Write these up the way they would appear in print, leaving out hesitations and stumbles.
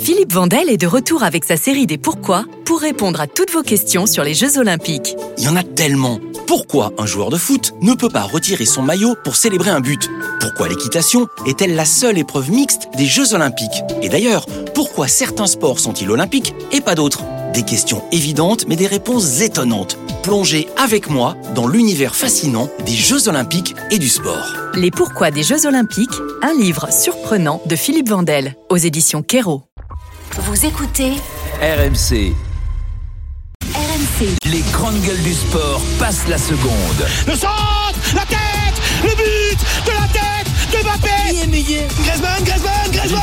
Philippe Vandel est de retour avec sa série des Pourquoi pour répondre à toutes vos questions sur les Jeux Olympiques. Il y en a tellement. Pourquoi un joueur de foot ne peut pas retirer son maillot pour célébrer un but ? Pourquoi l'équitation est-elle la seule épreuve mixte des Jeux Olympiques ? Et d'ailleurs, pourquoi certains sports sont-ils olympiques et pas d'autres ? Des questions évidentes mais des réponses étonnantes. Plongez avec moi dans l'univers fascinant des Jeux Olympiques et du sport. Les Pourquoi des Jeux Olympiques, un livre surprenant de Philippe Vandel, aux éditions Kero. Vous écoutez RMC. RMC. Les grandes gueules du sport passent la seconde. Le centre, la tête, le but de la tête de Mbappé. Qui est meilleur ? Griezmann.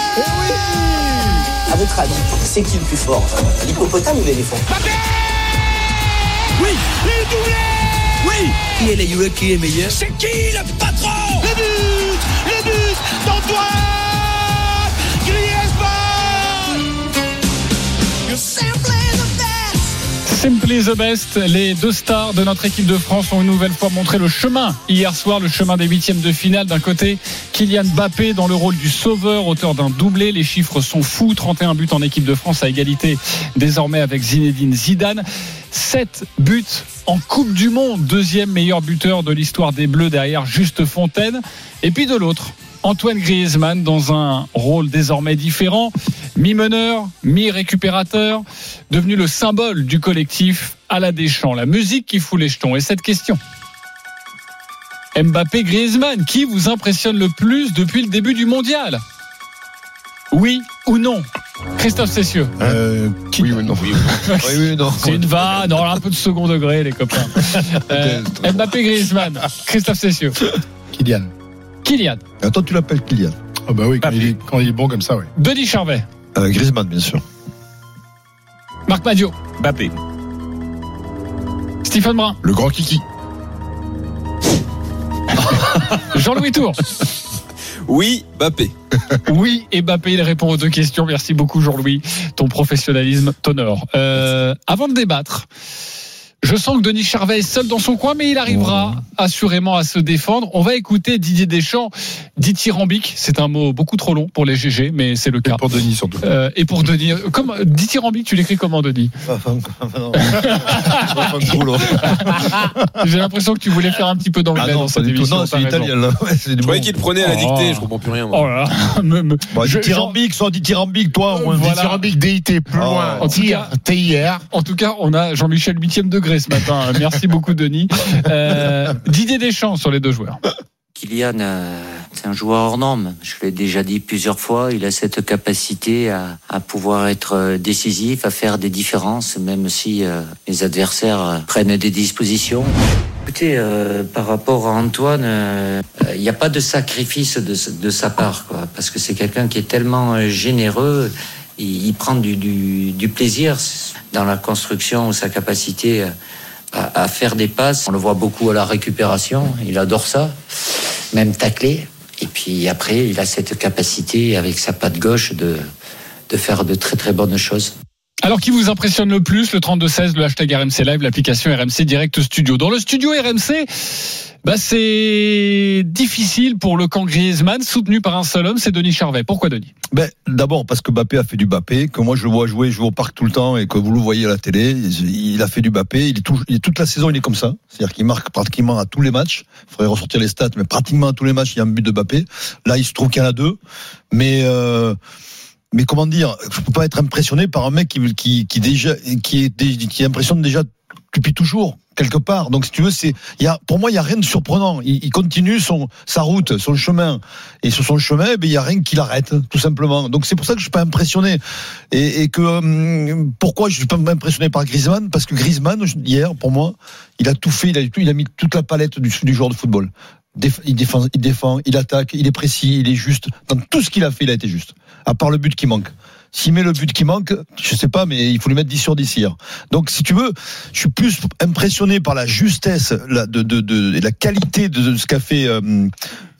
À votre avis, c'est qui le plus fort ? L'hippopotame ou l'éléphant ? Mbappé. Oui, le doublé. Oui. Qui est le qui est meilleur ? C'est qui le patron ? Le but d'Antoine Griezmann. You're simply the best. Simply the best, les deux stars de notre équipe de France ont une nouvelle fois montré le chemin hier soir, le chemin des huitièmes de finale. D'un côté, Kylian Mbappé dans le rôle du sauveur, auteur d'un doublé. Les chiffres sont fous, 31 buts en équipe de France à égalité désormais avec Zinedine Zidane. 7 buts en Coupe du Monde, deuxième meilleur buteur de l'histoire des Bleus derrière Juste Fontaine. Et puis de l'autre, Antoine Griezmann dans un rôle désormais différent, mi-meneur, mi-récupérateur, devenu le symbole du collectif à la Deschamps, la musique qui fout les jetons. Et cette question, Mbappé, Griezmann, qui vous impressionne le plus depuis le début du mondial ? Oui ou non ? Christophe Cessieux. Oui ou non. Oui ou non. C'est une vanne, on a un peu de second degré les copains. Mbappé, Griezmann, Christophe Cessieux. Kylian. Toi, tu l'appelles Kylian. Ah bah oui, quand il est bon comme ça, oui. Denis Charvet. Griezmann, bien sûr. Marc Madiot. Mbappé. Stephen Brun. Le grand Kiki. Jean-Louis Tour. Oui, Mbappé. Oui, et Mbappé, il répond aux deux questions. Merci beaucoup, Jean-Louis. Ton professionnalisme t'honore. Avant de débattre, je sens que Denis Charvet est seul dans son coin, mais il arrivera assurément à se défendre. On va écouter Didier Deschamps, dithyrambique. C'est un mot beaucoup trop long pour les GG, mais c'est le cas. Et pour Denis, surtout. Et pour Denis. Dithyrambique, tu l'écris comment, Denis ? J'ai l'impression que tu voulais faire un petit peu d'anglais dans cette émission. Non, c'est italien, là. Je croyais qu'il prenait à la dictée, je comprends plus rien. Moi. Oh là là. Dithyrambique, soit dithyrambique, toi. Voilà. Dithyrambique, DIT, plus loin. TIR. En tout cas, on a Jean-Michel 8e degré ce matin. Merci beaucoup, Denis. Didier Deschamps sur les deux joueurs. Kylian, c'est un joueur hors norme. Je l'ai déjà dit plusieurs fois. Il a cette capacité à pouvoir être décisif, à faire des différences, même si les adversaires prennent des dispositions. Écoutez, par rapport à Antoine, il n'y a pas de sacrifice de sa part, quoi, parce que c'est quelqu'un qui est tellement généreux. Il prend du plaisir dans la construction, sa capacité à faire des passes. On le voit beaucoup à la récupération, il adore ça, même tacler. Et puis après, il a cette capacité avec sa patte gauche de faire de très très bonnes choses. Alors, qui vous impressionne le plus ? Le 32-16, le hashtag RMC Live, l'application RMC Direct Studio. Dans le studio RMC, c'est difficile pour le camp Griezmann, soutenu par un seul homme, c'est Denis Charvet. Pourquoi Denis ? D'abord parce que Mbappé a fait du Mbappé, que moi je le vois jouer, je vais au parc tout le temps et que vous le voyez à la télé, il a fait du Mbappé, toute la saison il est comme ça, c'est-à-dire qu'il marque pratiquement à tous les matchs, il faudrait ressortir les stats, mais pratiquement à tous les matchs il y a un but de Mbappé. Là il se trouve qu'il y en a deux, mais comment dire, je peux pas être impressionné par un mec qui impressionne déjà depuis toujours quelque part. Donc si tu veux, pour moi il y a rien de surprenant. Il continue sa route, son chemin, et sur son chemin, il y a rien qui l'arrête, tout simplement. Donc c'est pour ça que je suis pas impressionné. Et que pourquoi je suis pas impressionné par Griezmann ? Parce que Griezmann hier, pour moi, il a tout fait, il a mis toute la palette du joueur de football. Il défend, il attaque, il est précis, il est juste. Dans tout ce qu'il a fait, il a été juste. À part le but qui manque. S'il met le but qui manque, je sais pas, mais il faut lui mettre 10 sur 10 hier. Donc, si tu veux, je suis plus impressionné par la justesse et la qualité de ce qu'a fait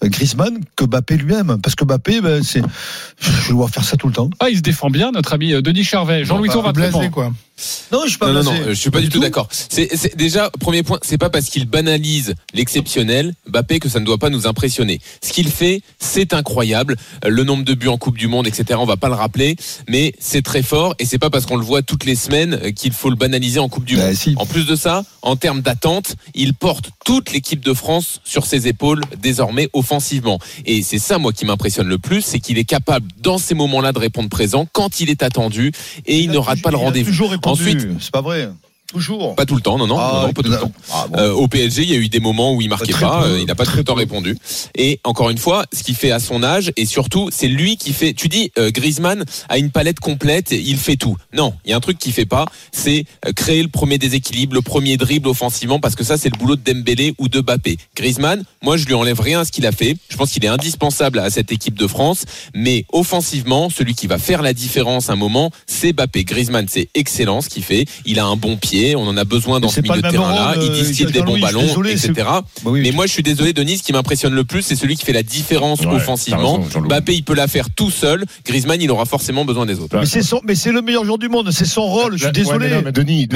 Griezmann que Mbappé lui-même. Parce que Mbappé, je le vois faire ça tout le temps. Ah, il se défend bien, notre ami Denis Charvet. Jean-Louis Tour va te répondre. quoi. Non, je suis pas blasé. Non, je suis pas du tout d'accord. C'est déjà, premier point, c'est pas parce qu'il banalise l'exceptionnel, Mbappé, que ça ne doit pas nous impressionner. Ce qu'il fait, c'est incroyable. Le nombre de buts en Coupe du Monde, etc., on va pas le rappeler, mais c'est très fort et c'est pas parce qu'on le voit toutes les semaines qu'il faut le banaliser en Coupe du Monde. Si. En plus de ça, en termes d'attente, il porte toute l'équipe de France sur ses épaules, désormais offensivement. Et c'est ça, moi, qui m'impressionne le plus, c'est qu'il est capable, dans ces moments-là, de répondre présent quand il est attendu et il ne rate pas le rendez-vous. Ensuite, c'est pas vrai. Toujours. Pas tout le temps, non, pas tout le temps. Au PSG, il y a eu des moments où il marquait pas, il n'a pas tout le temps répondu. Et encore une fois, ce qu'il fait à son âge, et surtout, c'est lui qui fait. Tu dis, Griezmann a une palette complète, il fait tout. Non, il y a un truc qu'il fait pas, c'est créer le premier déséquilibre, le premier dribble offensivement, parce que ça, c'est le boulot de Dembélé ou de Mbappé. Griezmann, moi, je lui enlève rien à ce qu'il a fait. Je pense qu'il est indispensable à cette équipe de France, mais offensivement, celui qui va faire la différence un moment, c'est Mbappé. Griezmann, c'est excellent ce qu'il fait. Il a un bon pied. On en a besoin dans ce milieu de terrain-là. Il distille des bons ballons, etc. Mais moi, je suis désolé, Denis, ce qui m'impressionne le plus, c'est celui qui fait la différence offensivement. Mbappé, il peut la faire tout seul. Griezmann, il aura forcément besoin des autres. Mais c'est le meilleur joueur du monde. C'est son rôle. Je suis désolé. Mais Denis,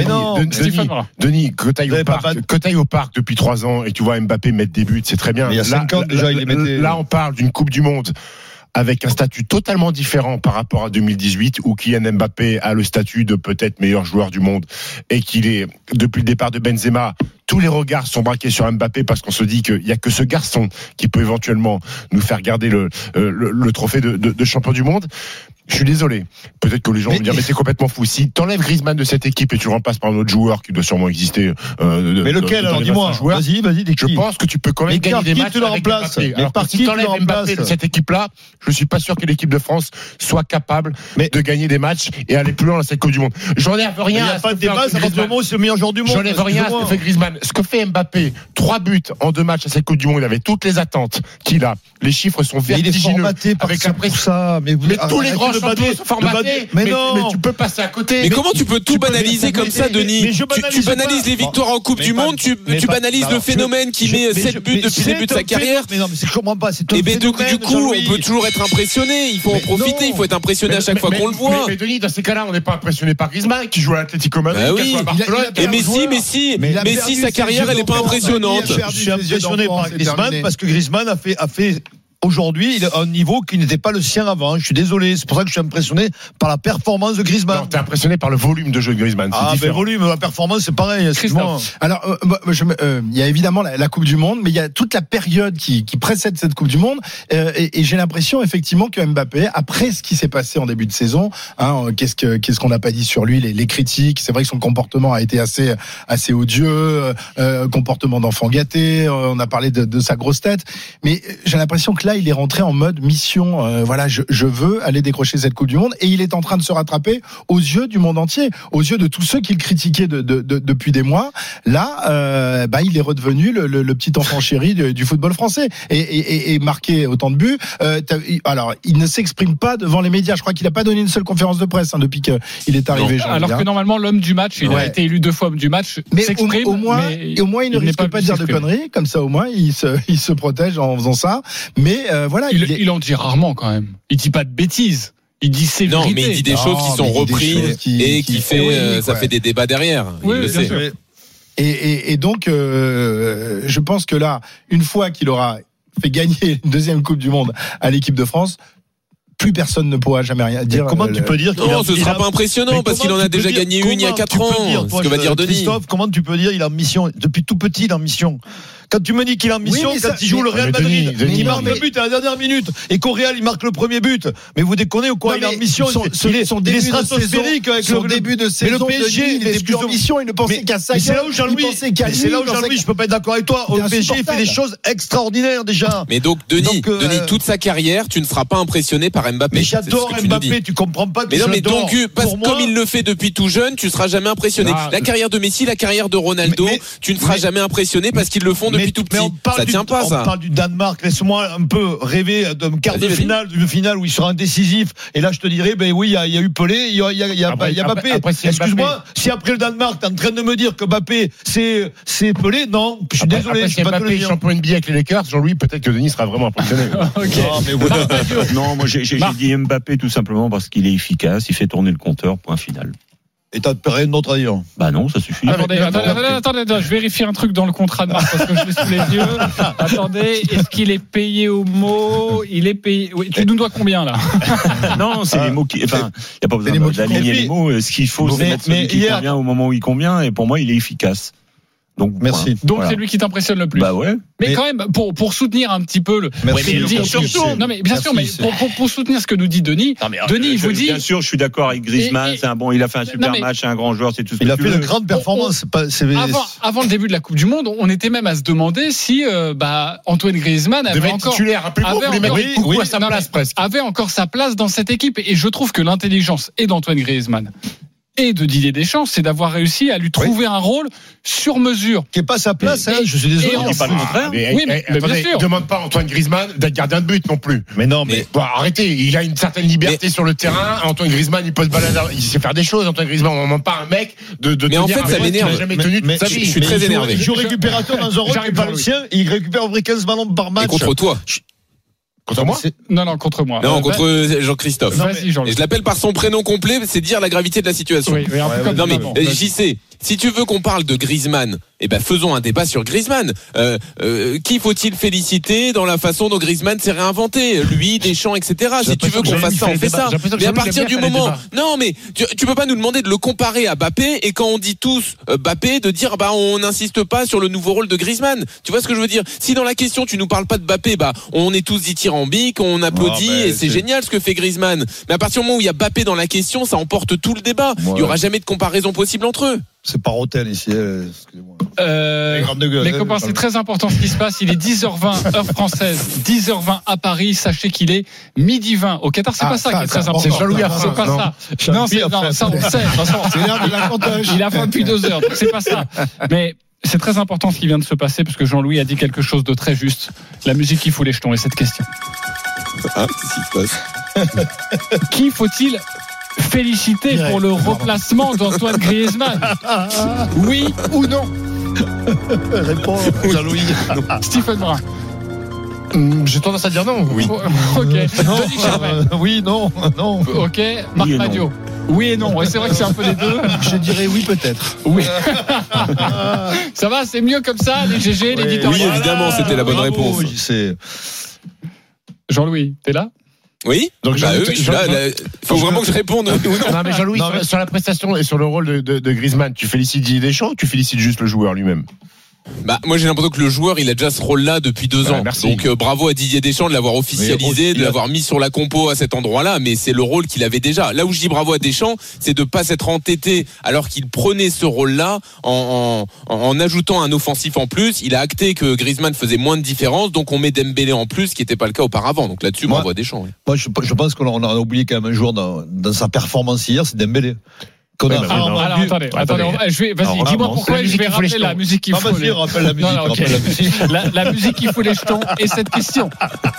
que t'ailles au parc depuis 3 ans et tu vois Mbappé mettre des buts, c'est très bien. Il y a 5 ans déjà, il les mettait. Là, on parle d'une Coupe du Monde avec un statut totalement différent par rapport à 2018 où Kylian Mbappé a le statut de peut-être meilleur joueur du monde et qu'il est, depuis le départ de Benzema, tous les regards sont braqués sur Mbappé parce qu'on se dit qu'il n'y a que ce garçon qui peut éventuellement nous faire garder le trophée de champion du monde. Je suis désolé. Peut-être que les gens vont me dire, mais t'es complètement fou. Si t'enlèves Griezmann de cette équipe et tu le remplaces par un autre joueur qui doit sûrement exister. Mais lequel, alors dis-moi. Vas-y, je pense que tu peux quand même gagner des matchs avec Mbappé. Alors que si t'enlèves Mbappé de cette équipe-là, je suis pas sûr que l'équipe de France soit capable de gagner des matchs et aller plus loin dans cette Coupe du Monde. J'enlève rien. Il n'y a pas de débat, à partir du moment où c'est le meilleur joueur du monde. J'enlève rien à ce que fait Griezmann. Ce que fait Mbappé, 3 buts en 2 matchs à cette Coupe du Monde, avec toutes les attentes qu'il a. Les chiffres sont vertigineux. Avec ça. Mais tous les grands champions sont formatés. Mais tu peux passer à côté. Mais comment tu peux tout banaliser comme ça, Denis? Tu banalises les victoires en Coupe du Monde, tu banalises le phénomène qui met 7 buts depuis le début de sa carrière. Mais non, mais je comprends pas. Et ben du coup, on peut toujours être impressionné. Il faut en profiter. Il faut être impressionné à chaque fois qu'on le voit. Mais Denis, dans ces cas-là, on n'est pas impressionné par Griezmann qui joue à l'Atlético Madrid, qui joue à Barcelone. Et Messi, sa carrière, elle est pas impressionnante. Je suis impressionné par Griezmann parce que Griezmann a fait aujourd'hui, il a un niveau qui n'était pas le sien avant. Je suis désolé. C'est pour ça que je suis impressionné par la performance de Griezmann. Non, t'es impressionné par le volume de jeu de Griezmann. Le volume, la performance, c'est pareil. Alors, il y a évidemment la Coupe du Monde, mais il y a toute la période qui précède cette Coupe du Monde. Et j'ai l'impression, effectivement, que Mbappé, après ce qui s'est passé en début de saison, qu'est-ce qu'on n'a pas dit sur lui, les critiques. C'est vrai que son comportement a été assez odieux, comportement d'enfant gâté. On a parlé de sa grosse tête. Mais j'ai l'impression que là, il est rentré en mode mission. Je veux aller décrocher cette Coupe du Monde, et il est en train de se rattraper aux yeux du monde entier, aux yeux de tous ceux qui le critiquaient depuis des mois. Là, il est redevenu le petit enfant chéri du football français et marqué autant de buts. Alors, il ne s'exprime pas devant les médias. Je crois qu'il n'a pas donné une seule conférence de presse depuis qu'il est arrivé. Alors que normalement, l'homme du match, il a été élu 2 fois homme du match. Mais au moins, il ne risque pas de dire de conneries. Comme ça, au moins, il se protège en faisant ça. Mais il en dit rarement quand même. Il dit pas de bêtises. Il dit ses vérités. Non, mais il dit des choses qui sont reprises et qui fait ça fait des débats derrière. Oui, il le sait. Sûr. Et donc, je pense que là, une fois qu'il aura fait gagner une 2e Coupe du Monde à l'équipe de France, plus personne ne pourra jamais rien dire. Comment tu peux dire qu'il ce sera pas impressionnant parce qu'il en a déjà gagné une il y a 4 ans. Ce que va dire Denis. Christophe, comment tu peux dire il est en mission depuis tout petit, il est en mission? Quand tu me dis qu'il est en mission, quand il joue le Real Madrid, il marque le but à la dernière minute, et qu'au Real il marque le premier but. Mais vous déconnez ou quoi? Il est en mission. Il est stratosphérique avec le début de saison. Mais le PSG, il était plus en mission. Il ne pensait qu'à ça. Mais c'est là où Jean-Louis, je peux pas être d'accord avec toi. Le PSG fait des choses extraordinaires déjà. Mais donc Denis, toute sa carrière, tu ne seras pas impressionné par Mbappé. Mais j'adore Mbappé. Tu comprends pas que mais non, mais donc comme il le fait depuis tout jeune, tu seras jamais impressionné. La carrière de Messi, la carrière de Ronaldo, tu ne seras jamais impressionné parce qu'ils le font depuis tout petit. Ça tient pas, ça. On parle du Danemark. Laisse-moi un peu rêver d'un quart de finale où il sera indécisif. Et là, je te dirais, ben oui, il y a eu Pelé, il y a Mbappé. Excuse-moi, si après le Danemark, t'es en train de me dire que Mbappé, c'est Pelé, non, je suis désolé. Si Mbappé est champion NBA avec les Lakers, Jean-Louis, peut-être que Denis sera vraiment impressionné. Non, moi j'ai dit Mbappé tout simplement parce qu'il est efficace, il fait tourner le compteur, point final. Et t'as rien d'autre à dire? Bah non, ça suffit. Attendez, je vérifie un truc dans le contrat de Marc parce que je l'ai sous les yeux. Attendez, est-ce qu'il est payé au mot? Il est payé. Oui, tu nous dois combien là? Non, c'est les mots qui. Enfin, il n'y a pas besoin d'aligner les mots. Ce qu'il faut, c'est mettre celui qui convient au moment où il convient. Et pour moi, il est efficace. Donc merci. Donc voilà. C'est lui qui t'impressionne le plus. Bah ouais. Mais quand même, pour soutenir un petit peu le. Non mais bien sûr, mais pour soutenir ce que nous dit Denis. Denis, il vous dit. Bien sûr, je suis d'accord avec Griezmann. Il a fait un super match, c'est un grand joueur, c'est tout ce que tu veux. Il a fait une grande performance. Avant le début de la Coupe du Monde, on était même à se demander si Antoine Griezmann avait encore sa place dans cette équipe. Et je trouve que l'intelligence est d'Antoine Griezmann et de Didier Deschamps, c'est d'avoir réussi à lui trouver un rôle sur mesure. Qui n'est pas sa place, je suis désolé. On dit pas le contraire. Oui, mais bien sûr. Demande pas à Antoine Griezmann d'être gardien de but non plus. Mais arrêtez, il a une certaine liberté sur le terrain. Antoine Griezmann, il peut se balader, il sait faire des choses. Antoine Griezmann, on ne demande pas un mec de mais en fait, ça m'énerve. Jamais tenu de sa vie. Je suis très énervé. Il joue récupérateur dans un rôle qui n'est pas le sien, et il récupère à peu près 15 ballons par match. Et contre toi. Contre moi ? Non, contre moi. Non, contre Jean-Christophe. Vas-y, Jean-Luc. Et je l'appelle par son prénom complet, c'est dire la gravité de la situation. Non mais JC, si tu veux qu'on parle de Griezmann, faisons un débat sur Griezmann. Qui faut-il féliciter dans la façon dont Griezmann s'est réinventé, lui, Deschamps, etc. Si tu veux qu'on fasse ça, on fait ça. Mais à partir du moment, non mais tu peux pas nous demander de le comparer à Mbappé et quand on dit tous Mbappé de dire on n'insiste pas sur le nouveau rôle de Griezmann. Tu vois ce que je veux dire? Si dans la question tu nous parles pas de Mbappé, on est tous dithyrambiques, on applaudit et c'est génial ce que fait Griezmann. Mais à partir du moment où il y a Mbappé dans la question, ça emporte tout le débat. Il y aura jamais de comparaison possible entre eux. C'est pas Rotel ici, excusez-moi. Les copains, c'est très important ce qui se passe. Il est 10h20 heure française, 10h20 à Paris. Sachez qu'il est 12h20 au Qatar. C'est pas ça qui est très important. C'est Jean-Louis Affin. C'est pas ça. Non, ça on le sait. C'est l'heure de la comptage. Il a faim depuis 2 heures. Donc c'est pas ça. Mais c'est très important ce qui vient de se passer parce que Jean-Louis a dit quelque chose de très juste. La musique qui fout les jetons et cette question. Qu'est-ce qui se passe? Qui faut-il féliciter pour le remplacement d'Antoine Griezmann? Oui ou non? Réponds, Jean-Louis. Stephen Brun. J'ai tendance à dire non. Oui. Ok. Denis Charvet. Oui, non. Ok. Marc Madio. Oui et non. Et c'est vrai que c'est un peu les deux. Je dirais oui peut-être. Oui. Ça va, c'est mieux comme ça, les GG, l'éditorial. Oui, évidemment, c'était la bonne réponse. Jean-Louis, t'es là? Oui, donc je suis là. Faut vraiment que je réponde. Non, mais Jean-Louis, sur la prestation et sur le rôle de Griezmann, tu félicites Didier Deschamps ou tu félicites juste le joueur lui-même? Moi j'ai l'impression que le joueur il a déjà ce rôle-là depuis 2 ans. Merci. Donc bravo à Didier Deschamps de l'avoir officialisé, de l'avoir mis sur la compo à cet endroit-là, mais c'est le rôle qu'il avait déjà. Là où je dis bravo à Deschamps, c'est de pas s'être entêté alors qu'il prenait ce rôle-là en ajoutant un offensif en plus. Il a acté que Griezmann faisait moins de différence, donc on met Dembélé en plus, ce qui n'était pas le cas auparavant. Donc là-dessus, bravo à Deschamps. Oui. Moi je pense qu'on a oublié quand même un joueur dans sa performance hier, c'est Dembélé. Alors, attendez, vas-y, dis-moi pourquoi je vais rappeler la musique qui fout les... rappelle la musique. La musique qui fout les jetons et cette question.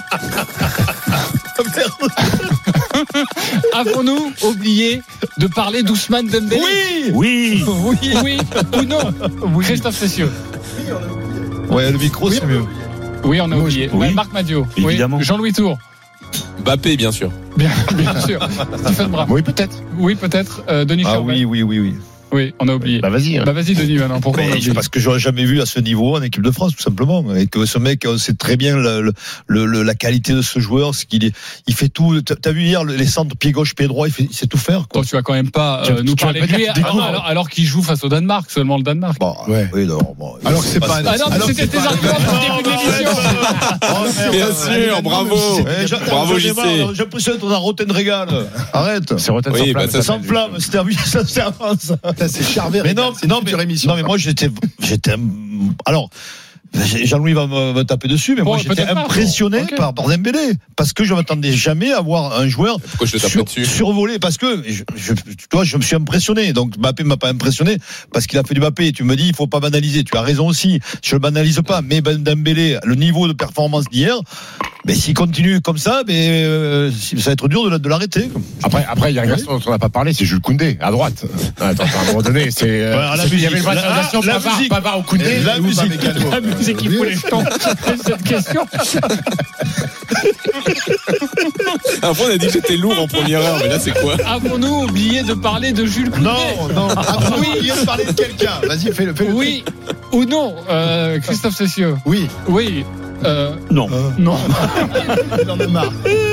Avons-nous oublié de parler d'Ousmane Dembélé? Oui ou non? Christophe Cessieux. Ouais, le micro c'est mieux. Oui, on a oublié. Marc Madio. Évidemment. Jean-Louis Tour. Mbappé, bien sûr. Bien sûr. Stephen Brun. Oui, peut-être. Denis Charvet. Oui, on a oublié. Vas-y. Vas-y, Denis, maintenant. Pourquoi on a oublié? Parce que j'aurais jamais vu à ce niveau en équipe de France, tout simplement. Et que ce mec, on sait très bien la qualité de ce joueur, ce qu'il est. Il fait tout. T'as vu hier les centres pied gauche, pied droit, il sait tout faire. Donc tu vas quand même pas nous parler de lui alors qu'il joue face au Danemark, seulement le Danemark. Alors que c'est pas. Ah non, mais c'était tes arguments pour le début de l'émission. Bien sûr, bravo. Bravo, JC. J'ai l'impression d'être dans Rotten-Régal. Arrête. C'est Rotten sans flamme. Ça c'est Charvet. Mais non, mais moi j'étais. Alors, Jean-Louis va me taper dessus, mais moi j'étais impressionné par Dembélé parce que je m'attendais jamais à voir un joueur survolé parce que je me suis impressionné. Donc Mbappé m'a pas impressionné parce qu'il a fait du Mbappé. Tu me dis il faut pas banaliser. Tu as raison aussi. Je le banalise pas, mais Dembélé, le niveau de performance d'hier, mais s'il continue comme ça, ça va être dur de l'arrêter. Après il y a un garçon dont on n'a pas parlé, c'est Jules Koundé à droite. Attends, à un moment donné, c'est il y avait une présentation Pavard au Koundé. La musique qui fout les jetons. Cette question. Avant on a dit que j'étais lourd en première heure, mais là c'est quoi? Avons-nous oublié de parler de Jules Koundé? Non. Avons-nous oublié de parler de quelqu'un? Vas-y, fais-le. Oui ou non, Christophe Cessieux? Oui. Non. Non. Il en a marre.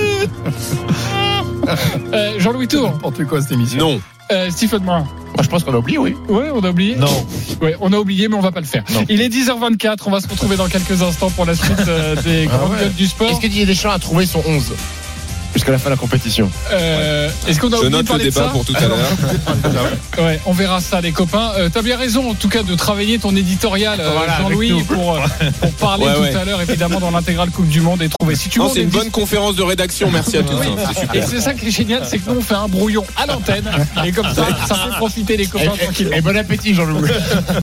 Jean-Louis Tour. N'importe quoi cette émission. Non. Stephen Brun. Moi, je pense qu'on a oublié, oui. Oui, on a oublié. Non. Oui, on a oublié, mais on va pas le faire. Non. Il est 10h24. On va se retrouver dans quelques instants pour la suite des grandes gueules du sport. Est-ce que Didier Deschamps a trouvé son 11 jusqu'à la fin de la compétition? Est-ce qu'on a oublié Je note de parler le de ça débat pour tout à l'heure. Ouais, on verra ça, les copains. T'as bien raison, en tout cas, de travailler ton éditorial, Jean-Louis, pour parler tout à l'heure, évidemment, dans l'intégrale Coupe du Monde et trouver. Si tu c'est une bonne conférence de rédaction. Merci à tous. C'est super. Et c'est ça qui est génial, c'est que nous, on fait un brouillon à l'antenne. Et comme ça fait profiter les copains tranquillement. Et bon appétit, Jean-Louis.